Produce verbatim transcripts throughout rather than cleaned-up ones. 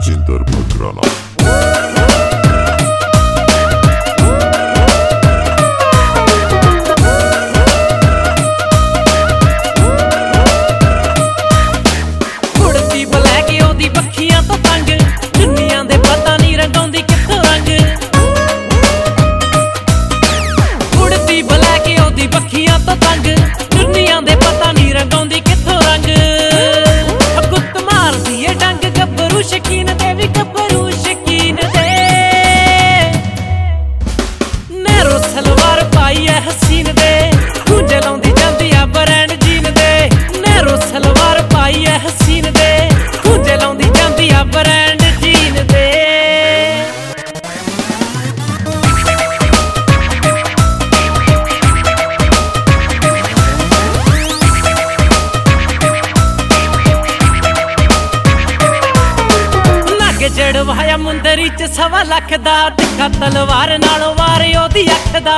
जिंदर मकराना। चढ़वाया मुंदरी च सवा लख दा, दिखा तलवार नालों वार ओदी अख दा।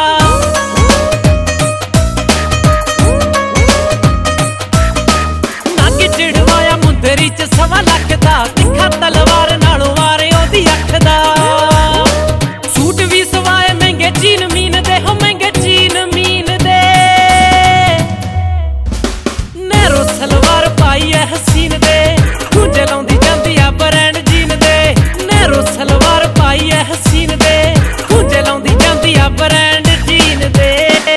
नग चढ़वाया मुंदरी च सवा लख दा, दिखा तलवार नालों वार ओदी अख दा। सूट भी सवाए महंगे चीन मीन दे, हो महंगे चीन मीन दे। नैरो सलवार पाई है हसीन दे, गूंजे लाउंदी जांदी आ ब्रांड जीन दे। नैरो सलवार पाई है हसीन दे, गूंजे लाउंदी जांदी आ ब्रांड जीन दे।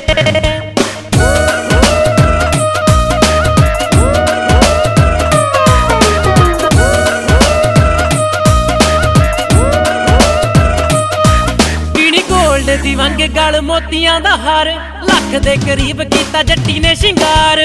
पीनी गोल्ड दी वंग गल मोतियां दा हार, लख दे करीब कीता जट्टी ने शिंगार।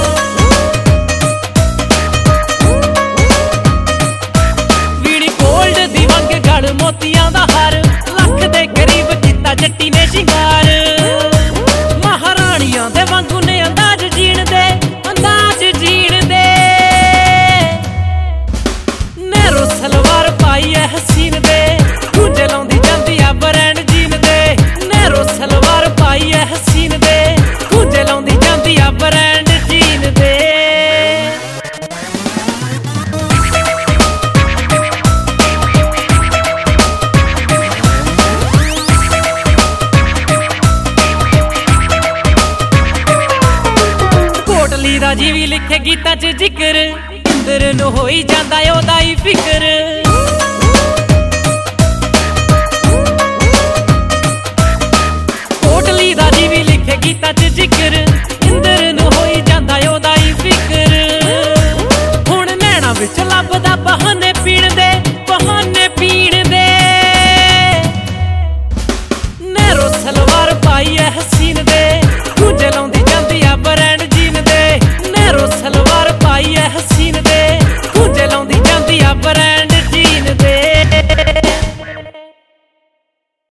मोतियां दा हार, लख दे करीब कीता जट्टी ने शिंगार। महाराणियां दे वांगू ने अंदाज जीण दे, अंदाज जीण दे। नैरो सलवार पाई है हसीन दे, गूंजे लाउंदी जांदी आ ब्रांड जीन दे। नैरो सलवार पाई है हसीन दे, गूंजे लाउंदी जांदी आ ब्रांड जीन दे। जी भी लिखे गीता च जिक्र, इंदर नूं होई जांदा ओदा ही फिकर। कोटली दा जी भी लिखे गीता च जिक्र, इंदर नूं होई जांदा ओदा ही फिकर। हुण नैना विच लभदा